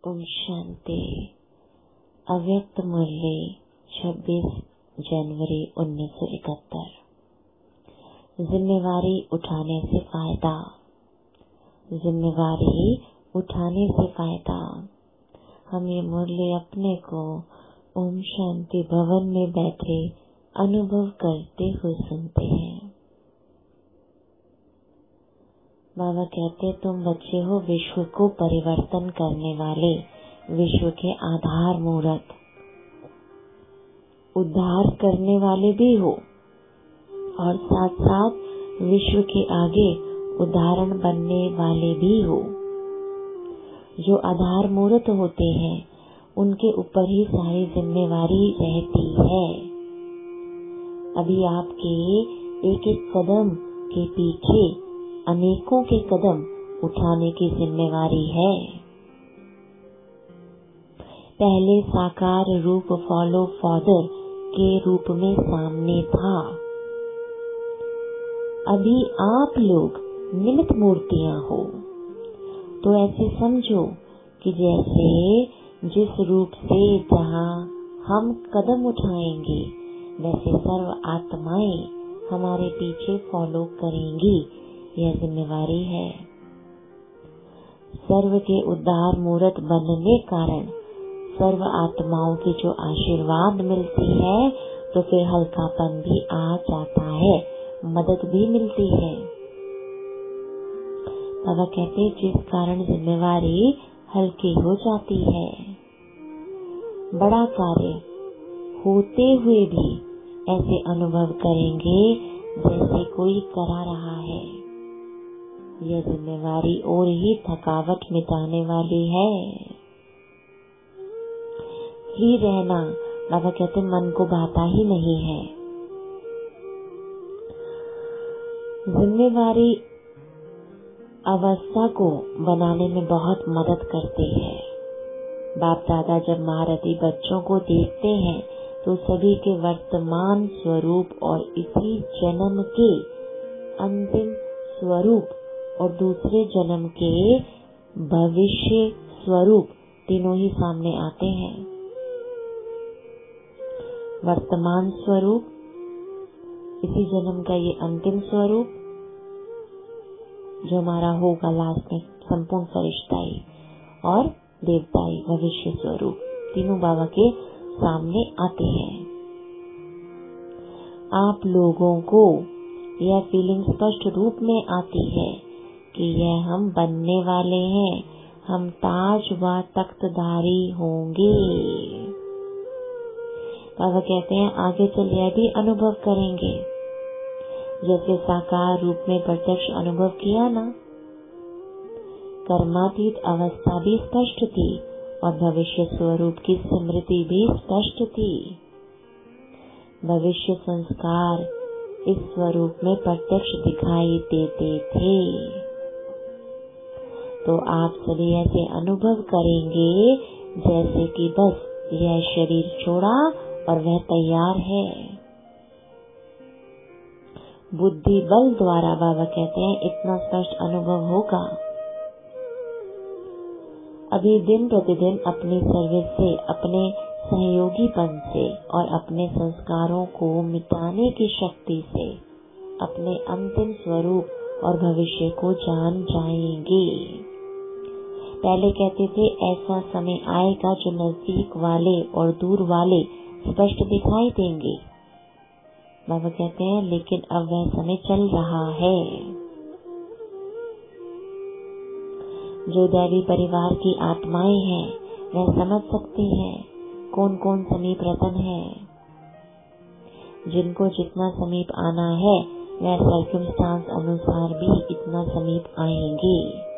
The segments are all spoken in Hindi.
ओम शांति। अव्यक्त मुरली 26 जनवरी 1971। जिम्मेवारी उठाने से फायदा। जिम्मेवारी उठाने से फायदा। हम ये मुरली अपने को ओम शांति भवन में बैठे अनुभव करते हुए सुनते हैं। बाबा कहते तुम बच्चे हो विश्व को परिवर्तन करने वाले, विश्व के आधार मूर्त, उद्धार करने वाले भी हो और साथ साथ विश्व के आगे उदाहरण बनने वाले भी हो। जो आधार मूर्त होते हैं उनके ऊपर ही सारी जिम्मेवारी रहती है। अभी आपके एक एक कदम के पीछे अनेकों के कदम उठाने की जिम्मेवारी है। पहले साकार रूप फॉलो फादर के रूप में सामने था। अभी आप लोग निमित्त मूर्तियां हो। तो ऐसे समझो कि जैसे जिस रूप से जहाँ हम कदम उठाएंगे वैसे सर्व आत्माएं हमारे पीछे फॉलो करेंगी। यह जिम्मेवारी है। सर्व के उद्धार मूर्त बनने कारण सर्व आत्माओं की जो आशीर्वाद मिलती है तो फिर हल्कापन भी आ जाता है, मदद भी मिलती है। बाबा कहते जिस कारण जिम्मेवारी हल्की हो जाती है। बड़ा कार्य होते हुए भी ऐसे अनुभव करेंगे जैसे कोई करा रहा है। यह जिम्मेवारी और ही थकावट मिटाने वाली है। फ्री रहना बाबा कहते मन को भाता ही नहीं है। जिम्मेवारी अवस्था को बनाने में बहुत मदद करती है। बाप दादा जब महारथी बच्चों को देखते हैं तो सभी के वर्तमान स्वरूप और इसी जन्म के अंतिम स्वरूप और दूसरे जन्म के भविष्य स्वरूप तीनों ही सामने आते हैं। वर्तमान स्वरूप, इसी जन्म का ये अंतिम स्वरूप जो हमारा होगा लास्ट में संपूर्ण फरिश्ताई और देवताई भविष्य स्वरूप, तीनों बाबा के सामने आते हैं। आप लोगों को यह फीलिंग स्पष्ट रूप में आती है कि यह हम बनने वाले हैं। हम ताज व तख्तधारी होंगे। बाबा कहते हैं आगे चल यह भी अनुभव करेंगे जैसे साकार रूप में प्रत्यक्ष अनुभव किया ना। कर्मातीत अवस्था भी स्पष्ट थी और भविष्य स्वरूप की स्मृति भी स्पष्ट थी। भविष्य संस्कार इस स्वरूप में प्रत्यक्ष दिखाई देते थे। तो आप सभी ऐसे अनुभव करेंगे जैसे कि बस यह शरीर छोड़ा और वह तैयार है। बुद्धि बल द्वारा बाबा कहते हैं इतना स्पष्ट अनुभव होगा। अभी दिन प्रतिदिन अपनी सर्विस से, अपने सहयोगीपन से और अपने संस्कारों को मिटाने की शक्ति से अपने अंतिम स्वरूप और भविष्य को जान जाएंगे। पहले कहते थे ऐसा समय आएगा जो नजदीक वाले और दूर वाले स्पष्ट दिखाई देंगे। बाबा कहते हैं लेकिन अब वह समय चल रहा है। जो दैवी परिवार की आत्माएं हैं वह समझ सकती हैं कौन कौन समीप रतन है। जिनको जितना समीप आना है वह सर्कमस्टांस अनुसार भी इतना समीप आएंगे।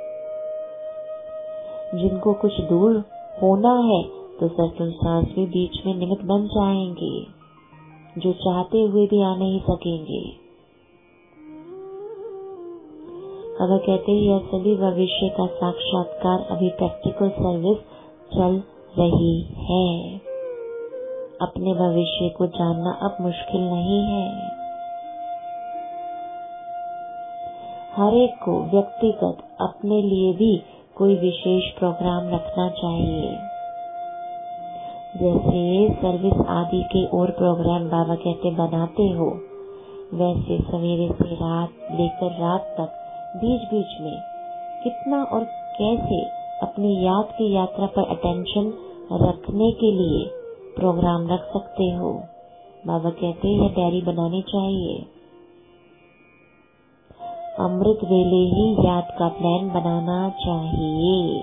जिनको कुछ दूर होना है तो सर्कमस्टांस भी बीच में निमित्त बन जाएंगे। जो चाहते हुए भी आ नहीं सकेंगे। बाबा कहते हैं यह सभी भविष्य का साक्षात्कार अभी प्रैक्टिकल सर्विस चल रही है। अपने भविष्य को जानना अब मुश्किल नहीं है। हर एक को व्यक्तिगत अपने लिए भी कोई विशेष प्रोग्राम रखना चाहिए। जैसे सर्विस आदि के और प्रोग्राम बाबा कहते बनाते हो, वैसे सवेरे से रात लेकर रात तक बीच बीच में कितना और कैसे अपनी याद की यात्रा पर अटेंशन रखने के लिए प्रोग्राम रख सकते हो। बाबा कहते हैं यह डायरी बनानी चाहिए। अमृत वेले ही याद का प्लान बनाना चाहिए।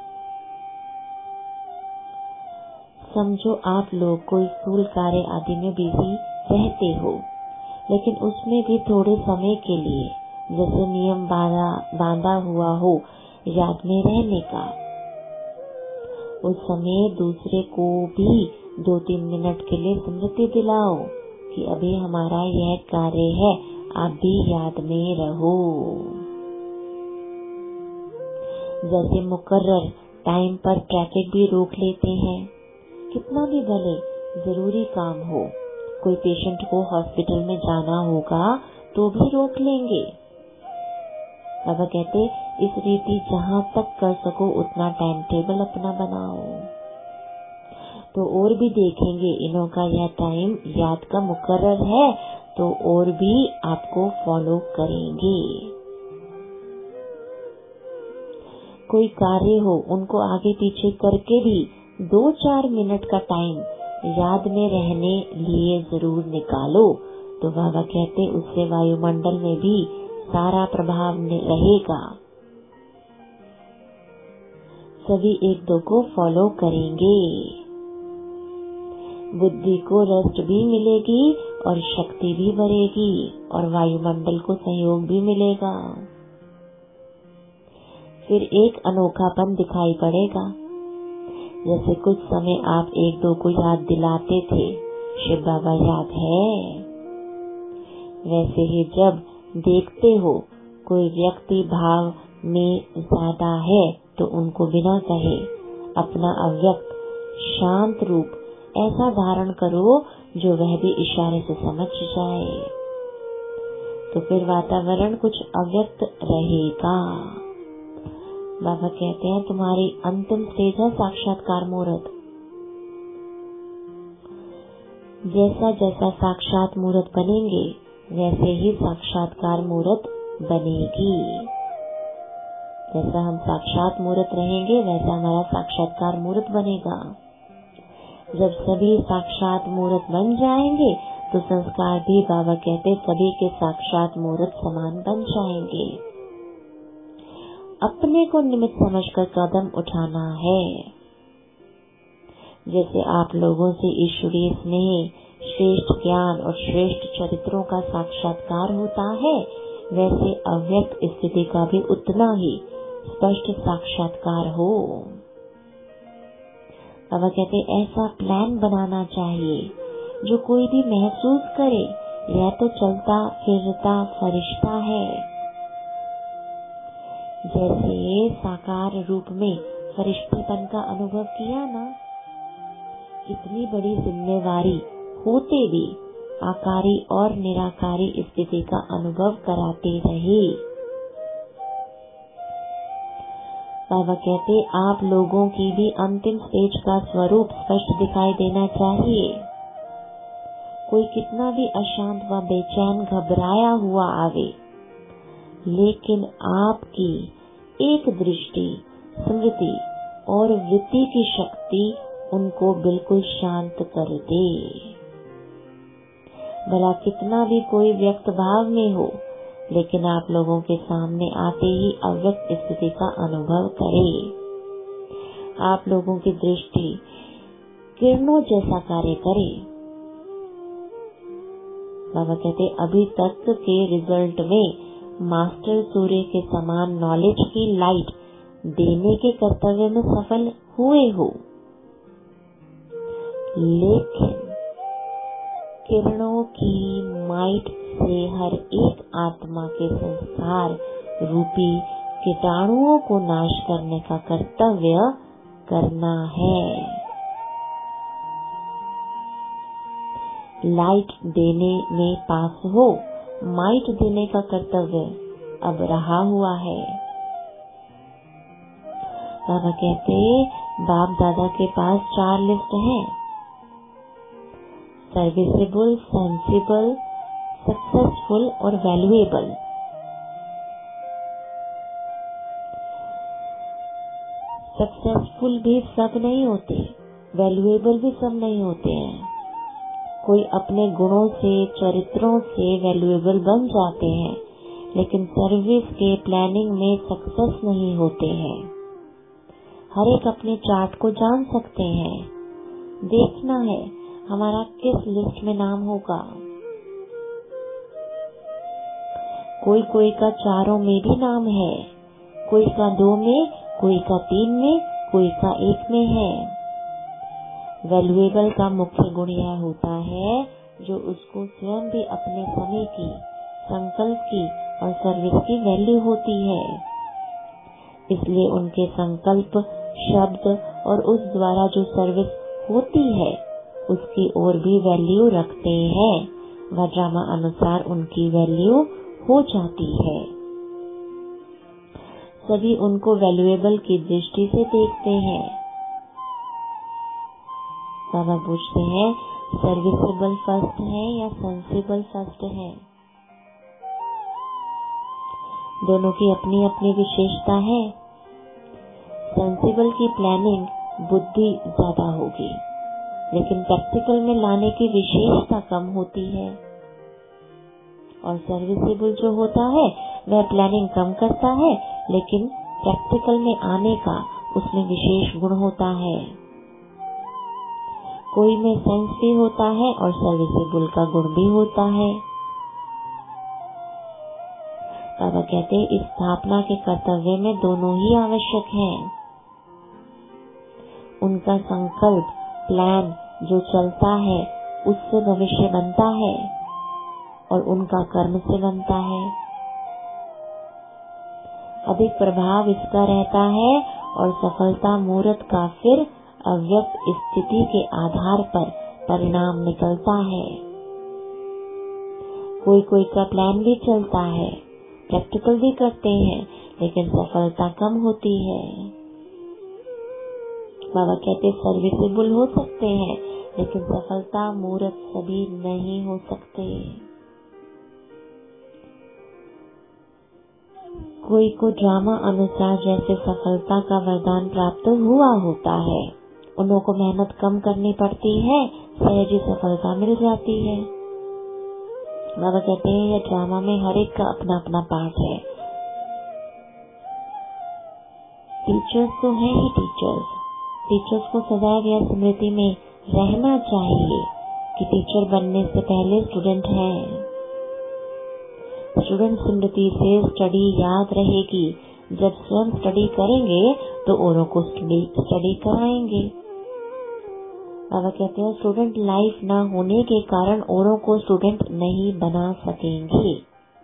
समझो आप लोग कोई स्कूल कार्य आदि में बिजी रहते हो, लेकिन उसमें भी थोड़े समय के लिए जैसे नियम बांधा हुआ हो याद में रहने का, उस समय दूसरे को भी 2-3 मिनट के लिए स्मृति दिलाओ कि अभी हमारा यह कार्य है, आप भी याद में रहो। जैसे मुकर्रर टाइम पर ट्रैफिक भी रोक लेते हैं, कितना भी भले जरूरी काम हो, कोई पेशेंट को हॉस्पिटल में जाना होगा तो भी रोक लेंगे। बाबा कहते इस रीति जहाँ तक कर सको उतना टाइम टेबल अपना बनाओ, तो और भी देखेंगे इन्हों का यह टाइम याद का मुकर्रर है, तो और भी आपको फॉलो करेंगे। कोई कार्य हो उनको आगे पीछे करके भी 2-4 मिनट का टाइम याद में रहने लिए जरूर निकालो, तो बाबा कहते उससे वायुमंडल में भी सारा प्रभाव रहेगा। सभी एक दो को फॉलो करेंगे, बुद्धि को रेस्ट भी मिलेगी और शक्ति भी बढ़ेगी और वायुमंडल को सहयोग भी मिलेगा। फिर एक अनोखापन दिखाई पड़ेगा। जैसे कुछ समय आप एक दो को याद दिलाते थे, शिव बाबा याद है, वैसे ही जब देखते हो कोई व्यक्ति भाव में ज्यादा है तो उनको बिना कहे अपना अव्यक्त शांत रूप ऐसा धारण करो जो वह भी इशारे से समझ जाए, तो फिर वातावरण कुछ अव्यक्त रहेगा। बाबा कहते हैं तुम्हारी अंतिम स्टेज है साक्षात्कार मुहूर्त। जैसा जैसा साक्षात मुहूर्त बनेंगे वैसे ही साक्षात्कार मुहूर्त बनेगी। जैसा हम साक्षात मुहूर्त रहेंगे वैसा हमारा साक्षात्कार मुहूर्त बनेगा। जब सभी साक्षात मुहूर्त बन जाएंगे तो संस्कार भी बाबा कहते सभी के साक्षात मुहूर्त समान बन जाएंगे। अपने को निमित्त समझकर कदम उठाना है। जैसे आप लोगों से ईश्वरीय स्नेह, श्रेष्ठ ज्ञान और श्रेष्ठ चरित्रों का साक्षात्कार होता है, वैसे अव्यक्त स्थिति का भी उतना ही स्पष्ट साक्षात्कार हो। बाबा कहते ऐसा प्लान बनाना चाहिए जो कोई भी महसूस करे यह तो चलता फिरता फरिश्ता है। जैसे साकार रूप में फरिश्तेपन का अनुभव किया ना, इतनी बड़ी जिम्मेवारी होते भी आकारी और निराकारी स्थिति का अनुभव कराते रहे। बाबा कहते आप लोगों की भी अंतिम स्टेज का स्वरूप स्पष्ट दिखाई देना चाहिए। कोई कितना भी अशांत व बेचैन घबराया हुआ आवे, लेकिन आपकी एक दृष्टि, स्मृति और वृत्ति की शक्ति उनको बिल्कुल शांत कर दे। भला कितना भी कोई व्यक्त भाव में हो, लेकिन आप लोगों के सामने आते ही अव्यक्त स्थिति का अनुभव करे। आप लोगों की दृष्टि किरणों जैसा कार्य करे। बाबा कहते अभी तक के रिजल्ट में मास्टर सूर्य के समान नॉलेज की लाइट देने के कर्तव्य में सफल हुए हो, लेकिन किरणों की माइट से हर एक आत्मा के संस्कार रूपी कीटाणुओं को नाश करने का कर्तव्य करना है। लाइट देने में पास हो, माइट देने का कर्तव्य अब रहा हुआ है। बाबा कहते बाप दादा के पास 4 लिस्ट हैं, सर्विसेबल, सेंसिबल, सक्सेसफुल और वैल्यूएबल। सक्सेसफुल भी सब नहीं होते, वैल्यूएबल भी सब नहीं होते हैं। कोई अपने गुणों से, चरित्रों से वैल्यूएबल बन जाते हैं, लेकिन सर्विस के प्लानिंग में सक्सेस नहीं होते हैं। हर एक अपने चार्ट को जान सकते हैं, देखना है हमारा किस लिस्ट में नाम होगा। कोई का 4 में भी नाम है, कोई का 2 में, कोई का 3 में, कोई का 1 में है। वैल्यूएबल का मुख्य गुण यह होता है जो उसको स्वयं भी अपने समय की, संकल्प की और सर्विस की वैल्यू होती है, इसलिए उनके संकल्प, शब्द और उस द्वारा जो सर्विस होती है उसकी ओर भी वैल्यू रखते हैं। वह ड्रामा अनुसार उनकी वैल्यू हो जाती है। सभी उनको वैल्यूएबल की दृष्टि से देखते हैं। बाबा पूछते हैं सर्विसेबल फर्स्ट है या सेंसिबल फर्स्ट है? दोनों की अपनी अपनी विशेषता है। सेंसिबल की प्लानिंग बुद्धि ज्यादा होगी, लेकिन प्रैक्टिकल में लाने की विशेषता कम होती है। और सर्विसेबल जो होता है वह प्लानिंग कम करता है, लेकिन प्रैक्टिकल में आने का उसमें विशेष गुण होता है। कोई में सेंस भी होता है और सर्विसेबल का गुण भी होता है। बाबा कहते इस स्थापना के कर्तव्य में दोनों ही आवश्यक हैं। उनका संकल्प, प्लान जो चलता है उससे भविष्य बनता है और उनका कर्म से बनता है। अधिक प्रभाव इसका रहता है और सफलता मुहूर्त का फिर अव्यक्त स्थिति के आधार पर परिणाम निकलता है। कोई का प्लान भी चलता है, प्रैक्टिकल भी करते हैं, लेकिन सफलता कम होती है। बाबा कहते सर्विसेबल हो सकते हैं, लेकिन सफलता मुहूर्त सभी नहीं हो सकते। कोई को ड्रामा अनुसार जैसे सफलता का वरदान प्राप्त हुआ होता है, उन्हों को मेहनत कम करनी पड़ती है, सहज सफलता मिल जाती है। बाबा कहते हैं यह ड्रामा में हर एक का अपना अपना पार्ट है। टीचर्स तो है ही टीचर्स को सदैव यह स्मृति में रहना चाहिए कि टीचर बनने से पहले स्टूडेंट है। स्टूडेंट स्मृति से स्टडी याद रहेगी। जब स्वयं स्टडी करेंगे तो औरों को स्टडी कराएंगे। बाबा कहते हैं स्टूडेंट लाइफ न होने के कारण औरों को स्टूडेंट नहीं बना सकेंगे।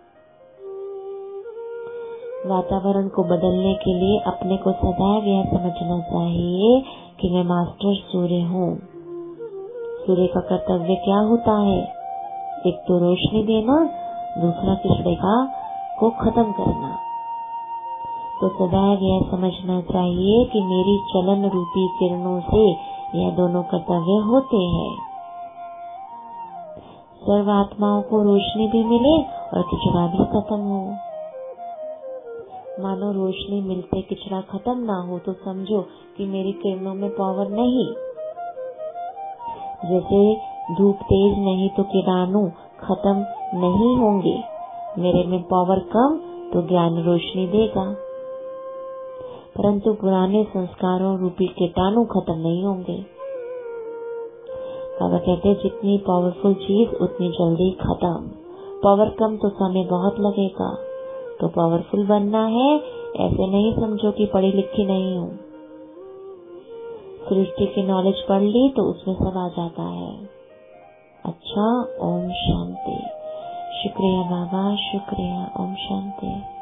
वातावरण को बदलने के लिए अपने को सदैव यह समझना चाहिए कि मैं मास्टर सूर्य हूँ। सूर्य का कर्तव्य क्या होता है? एक तो रोशनी देना, दूसरा किचड़ेगा को खत्म करना। तो सदैव यह समझना चाहिए कि मेरी चलन रूपी किरणों से यह दोनों कर्तव्य होते हैं। सर्व आत्माओं को रोशनी भी मिले और किचड़ा भी खत्म हो। मानो रोशनी मिलते किचड़ा खत्म ना हो तो समझो कि मेरी किरणों में पावर नहीं। जैसे धूप तेज नहीं तो कीटाणु खत्म नहीं होंगे। मेरे में पावर कम तो ज्ञान रोशनी देगा, परंतु पुराने संस्कारों रूपी कीटाणु खत्म नहीं होंगे। बाबा कहते हैं जितनी पावरफुल चीज उतनी जल्दी खत्म। पावर कम तो समय बहुत लगेगा। तो पावरफुल बनना है, ऐसे नहीं समझो कि पढ़ी लिखी नहीं हूँ। सृष्टि की नॉलेज पढ़ ली तो उसमें सब आ जाता है। अच्छा, ओम शांति। शुक्रिया बाबा, शुक्रिया। ओम शांति।